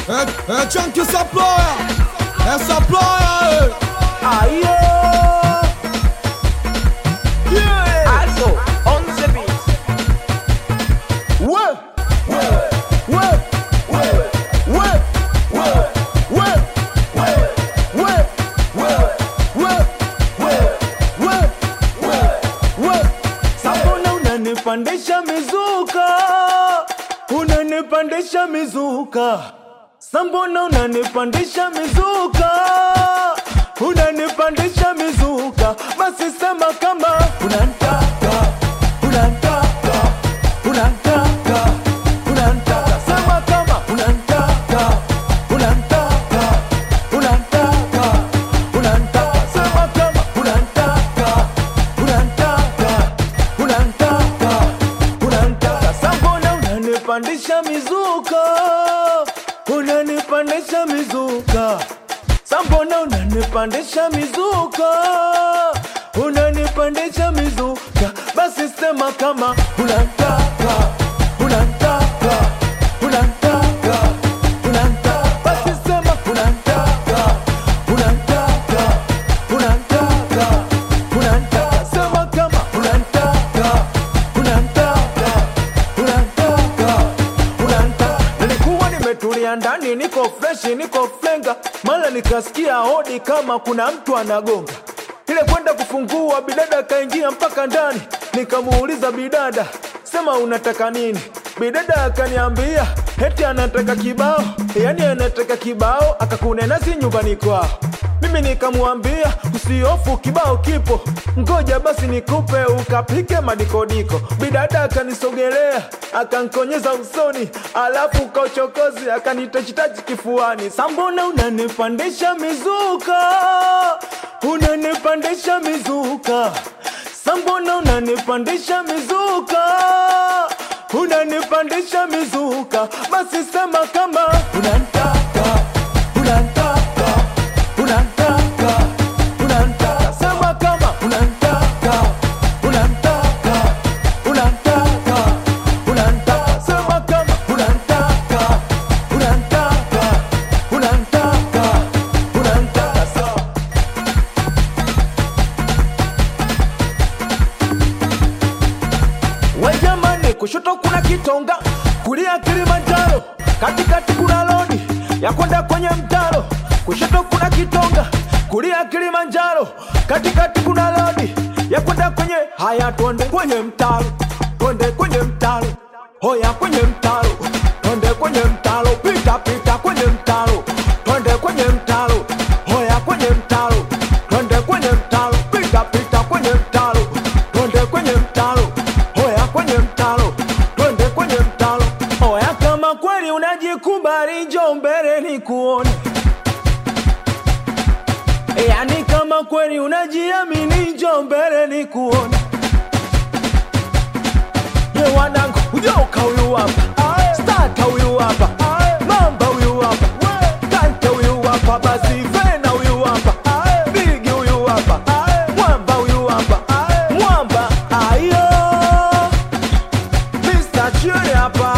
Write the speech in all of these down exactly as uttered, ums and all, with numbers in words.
É, é Chunky Supplier, é Supplier. Aye, yeah. Also, on the beat. Whoa, whoa, whoa, whoa, whoa, whoa, whoa, whoa, whoa, whoa, whoa, whoa. Sabona unanipandisha mizuka, unanipandisha mizuka. Sambona unanipandisha mizuka, unanipandisha mizuka. Basi sema kama unanitaka, unanitaka, unanitaka, unanitaka. Sema kama unanitaka, unanitaka, unanitaka, unanitaka. Sema kama unanitaka, unanitaka, unanitaka, unanitaka. Sambona unanipandisha mizuka, unanipandisha mizuka. Sambona unanipandisha mizuka, unanipandisha mizuka. Basi sema kama unanitaka, unanitaka, unanitaka, unanitaka. Basi sema unanitaka, unanitaka, unanitaka, unanitaka. Sema kama unanitaka, unanitaka, unanitaka, unanitaka. Nilikuwa nimetulia ndani, niko fresh, niko flenga, mala nikasikia hodi kama kuna mtu anagonga. Ile kwenda kufungua, bidada kaingia mpaka ndani. Nikamuuliza bidada, sema unataka nini? Bidada akaniambia eti anataka kibao, yani anataka kibao akakunena si nyumbani kwao. Mimi nikamuambia usihofu, kibao kipo, ngoja basi nikupe ukapike madikodiko. Bidada akanisogelea, akankonyeza usoni, alafu kwa uchokozi akanitachitachi kifuani. Sambona unanipandisha mizuka, unanipandisha mizuka. Sambona unanipandisha mizuka, unanipandisha mizuka. Basi sema kama unanitaka, unanitaka, unanitaka, unanitaka. Sema kama unanitaka, unanitaka, unanitaka, unanitaka. Sema kama unanitaka, unanitaka, unanitaka, unanitaka. Sawa. Wejamani, kushoto kuna Kitonga, kulia Kilimanjaro, katikati kuna lodi ya kwenda kwenye mtaro. Kushoto kuna Kitonga, kulia Kilimanjaro, katikati kuna lodi ya kwenda kwenye. Haya twende kwenye mtaro, twende kwenye mtaro, hoya kwenye mtaro, twende kwenye mtaro, pita pita kwenye mtaro, twende kwenye mtaro, hoya kwenye mtaro, twende kwenye mtaro, pita pita kwenye mtaro, twende kwenye mtaro, hoya kwenye mtaro, twende kwenye mtaro. Hoya kama kweli unajikubali, njoo mbele nikuone. Yani kama kweli unajiamini, njoo mbele nikuone. Ye wanangu, ujoka huyu hapa, stata huyu hapa, mamba huyu hapa, kante huyu hapa, basi vena huyu hapa, bigi huyu hapa, mwamba huyu hapa, mwamba ayo, mister Chile hapa,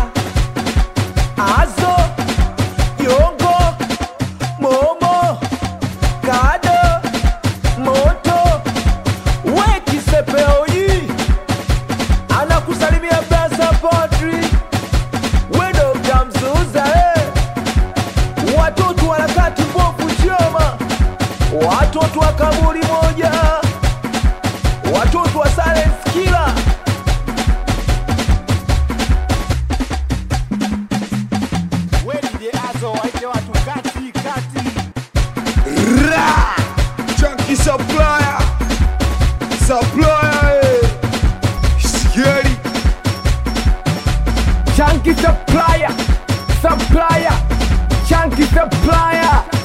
Azo, Yongo, Momo, Kado, Moto, Weki Sepeoyi, anakusalimia Brasa Potri, Wedo Kamzuza, eh. Watoto harakati mbovu choma, watoto wa kaburi moja, watoto wa Silence Killer. Ra! Chunky Supplier, Supplier, eh. Scary. Chunky Supplier, Supplier, Chunky Supplier.